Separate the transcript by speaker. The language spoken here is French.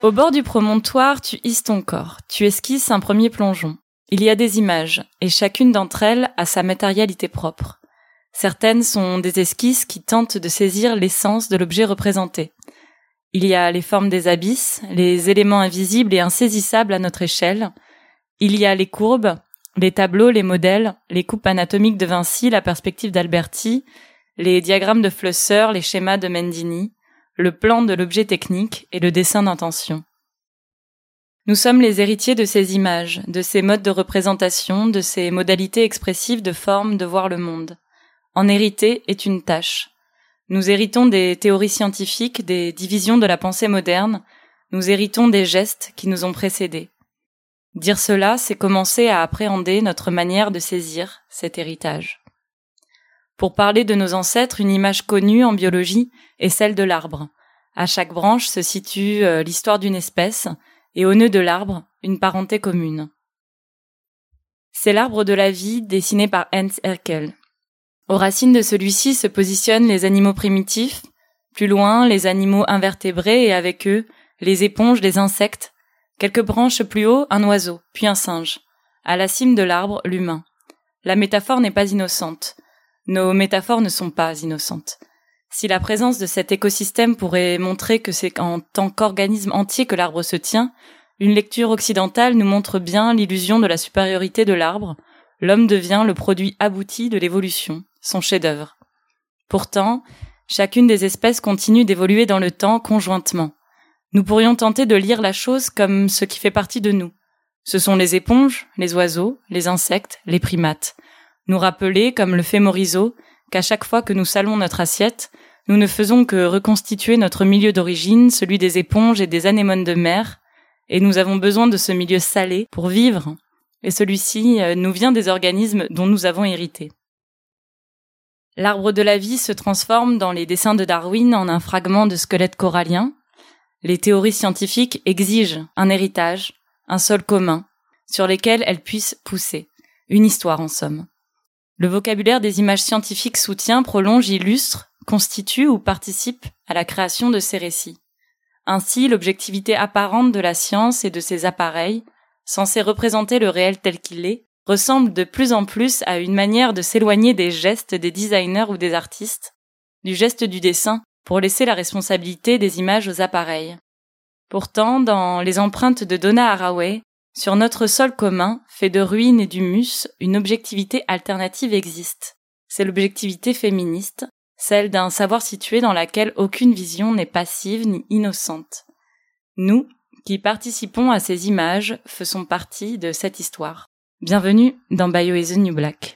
Speaker 1: Au bord du promontoire, tu hisses ton corps, tu esquisses un premier plongeon. Il y a des images, et chacune d'entre elles a sa matérialité propre. Certaines sont des esquisses qui tentent de saisir l'essence de l'objet représenté. Il y a les formes des abysses, les éléments invisibles et insaisissables à notre échelle. Il y a les courbes, les tableaux, les modèles, les coupes anatomiques de Vinci, la perspective d'Alberti, les diagrammes de Flusser, les schémas de Mendini, le plan de l'objet technique et le dessin d'intention. Nous sommes les héritiers de ces images, de ces modes de représentation, de ces modalités expressives de forme de voir le monde. En hériter est une tâche. Nous héritons des théories scientifiques, des divisions de la pensée moderne, nous héritons des gestes qui nous ont précédés. Dire cela, c'est commencer à appréhender notre manière de saisir cet héritage. Pour parler de nos ancêtres, une image connue en biologie est celle de l'arbre. À chaque branche se situe l'histoire d'une espèce, et au nœud de l'arbre, une parenté commune. C'est l'arbre de la vie dessiné par Hans Haeckel. Aux racines de celui-ci se positionnent les animaux primitifs, plus loin les animaux invertébrés et avec eux les éponges, les insectes, quelques branches plus haut un oiseau, puis un singe. À la cime de l'arbre, l'humain. La métaphore n'est pas innocente. Nos métaphores ne sont pas innocentes. Si la présence de cet écosystème pourrait montrer que c'est en tant qu'organisme entier que l'arbre se tient, une lecture occidentale nous montre bien l'illusion de la supériorité de l'arbre. L'homme devient le produit abouti de l'évolution, son chef-d'œuvre. Pourtant, chacune des espèces continue d'évoluer dans le temps conjointement. Nous pourrions tenter de lire la chose comme ce qui fait partie de nous. Ce sont les éponges, les oiseaux, les insectes, les primates. Nous rappeler, comme le fait Morisot, qu'à chaque fois que nous salons notre assiette, nous ne faisons que reconstituer notre milieu d'origine, celui des éponges et des anémones de mer, et nous avons besoin de ce milieu salé pour vivre, et celui-ci nous vient des organismes dont nous avons hérité. L'arbre de la vie se transforme dans les dessins de Darwin en un fragment de squelette corallien. Les théories scientifiques exigent un héritage, un sol commun, sur lesquels elles puissent pousser. Une histoire en somme. Le vocabulaire des images scientifiques soutient, prolonge, illustre, constitue ou participe à la création de ces récits. Ainsi, l'objectivité apparente de la science et de ses appareils, censés représenter le réel tel qu'il est, ressemble de plus en plus à une manière de s'éloigner des gestes des designers ou des artistes, du geste du dessin, pour laisser la responsabilité des images aux appareils. Pourtant, dans les empreintes de Donna Haraway, sur notre sol commun, fait de ruines et d'humus, une objectivité alternative existe. C'est l'objectivité féministe, celle d'un savoir situé dans laquelle aucune vision n'est passive ni innocente. Nous, qui participons à ces images, faisons partie de cette histoire. Bienvenue dans Bio is the New Black.